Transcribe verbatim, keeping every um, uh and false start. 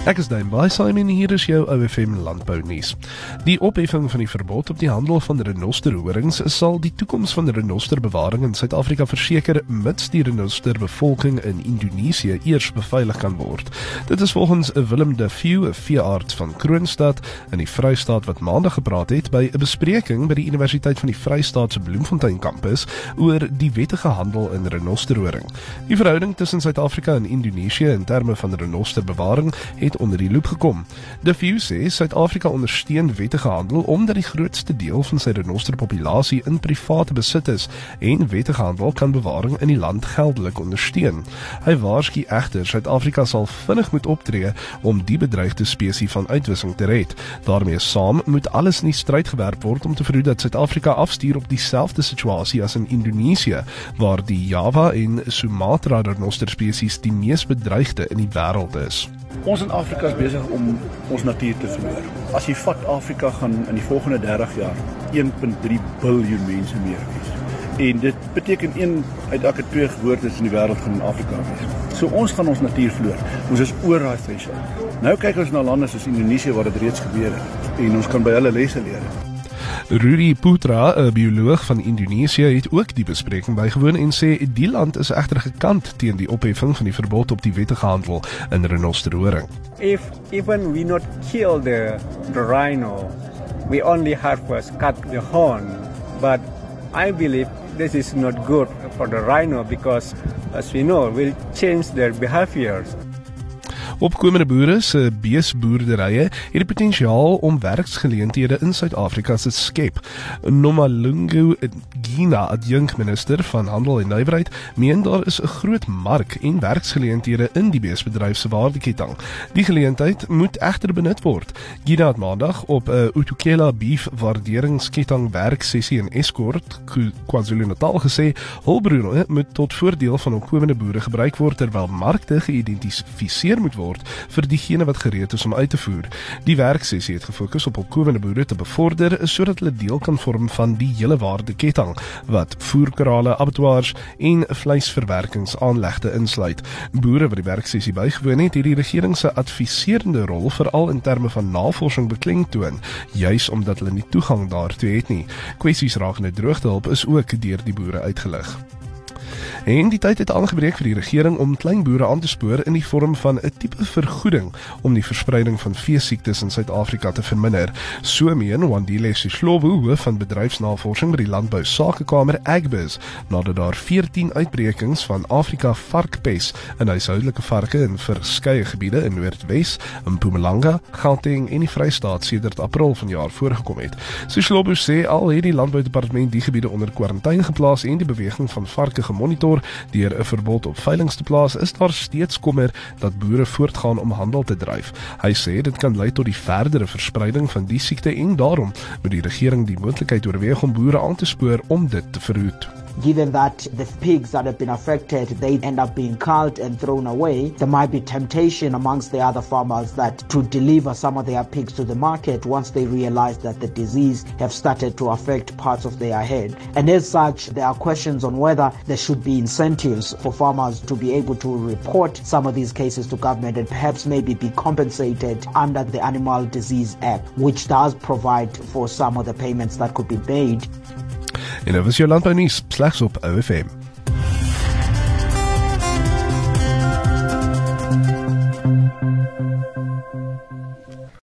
Ek is Daan Baaisaam en hier is jou O F M landbounuus. Die opheffing van die verbod op die handel van renosterhorings sal die toekoms van renosterbewaring in Suid-Afrika verseker mits die renosterbevolking in Indonesië eers beveilig kan word. Dit is volgens Willem de View, 'n veearts van Kroonstad in die Vrystaat wat maandag gepraat het by 'n bespreking by die Universiteit van die Vrystaat se Bloemfontein kampus oor die wettige handel in renosterhoring. Die verhouding tussen Suid-Afrika en Indonesië in terme van renosterbewaring het onder die loep gekom. De View sê Suid-Afrika ondersteun wettige handel omdat die grootste deel van sy renosterpopulasie in private besit is en wettige handel kan bewaring in die land geldelik ondersteun. Hy waarsku egter Suid-Afrika sal vinnig moet optree om die bedreigde spesies van uitwissing te red. Daarmee saam moet alles in die stryd gewerp word om te verhoed dat Suid-Afrika afstuur op dieselfde situasie as in Indonesië, waar die Java en Sumatra renosterspesies die mees bedreigde in die wêreld is. Ons in Afrika is besig om ons natuur te verloor. As jy vat, Afrika gaan in die volgende dertig jaar een komma drie biljoen mense meer wees. En dit beteken een uit elke twee geboortes in die wêreld gaan in Afrika wees. So ons gaan ons natuur verloor. Ons is oor daai threshold. Nou kyk ons na lande soos Indonesië waar dit reeds gebeur het en ons kan by hulle lesse leer. Rudi Putra, 'n bioloog van Indonesië, het ook die bespreking bygewoon en sê die land is egter gekant teen die opheffing van die verbod op die wettige handel in renosterhoring. If even we not kill the, the rhino, we only harvest, cut the horn. But I believe this is not good for the rhino because, as we know, we'll change their behaviors. Opkomende boere se beesboerderye het die potensiaal om werksgeleenthede in Suid-Afrika te skep. Nomalungu Gina, adjunkminister van Handel en Nywerheid, meen daar is 'n groot mark en werksgeleenthede in die beesbedryf se waardeketting. Die geleentheid moet egter benut word. Gina het maandag op 'n Utukela beef waarderingsketting werksessie in Escourt, KwaZulu-Natal gesê, hulpbronne moet tot voordeel van opkomende boere gebruik word terwyl markte geïdentifiseer moet word vir diegene wat gereed is om uit te voer. Die werksessie het gefokus op opkomende boere te bevorder sodat hulle deel kan vorm van die hele waardeketting wat voerkrale, abattoirs en vleisverwerkingsaanlegte insluit. Boere wat die werksessie bygewoon het, het die regering se adviserende rol veral in terme van navorsing beklemtoon, juis omdat hulle nie toegang daartoe het nie. Kwessies rakende droogtehulp is ook deur die boere uitgelig. En die tyd het aangebreek vir die regering om kleinboere aan te spoor in die vorm van 'n tipe vergoeding om die verspreiding van veesiektes in Suid-Afrika te verminder. So meen Wandile Sihlobo, hoof van bedryfsnavorsing by die Landbou Sakekamer Agbiz, nadat daar veertien uitbrekings van Afrika varkpes in huishoudelike varke in verskeie gebiede in Noordwes, in Mpumalanga, Gauteng en die Vrystaat sedert April vanjaar voorgekom het. Sihlobo sê al het die Landboudepartement die gebiede onder kwarantyne geplaas en die beweging van varke gemonitor deur 'n verbod op veiling te plaas, is daar steeds kommer dat boere voortgaan om handel te dryf. Hy sê dit kan lei tot die verdere verspreiding van die siekte en daarom moet die regering die moontlikheid oorweeg om boere aan te spoor om dit te verhoed. Given that the pigs that have been affected, they end up being culled and thrown away, there might be temptation amongst the other farmers that to deliver some of their pigs to the market once they realize that the disease have started to affect parts of their head. And as such, there are questions on whether there should be incentives for farmers to be able to report some of these cases to government and perhaps maybe be compensated under the Animal Disease Act, which does provide for some of the payments that could be made. En dit was jou landbounuus, slegs op O F M.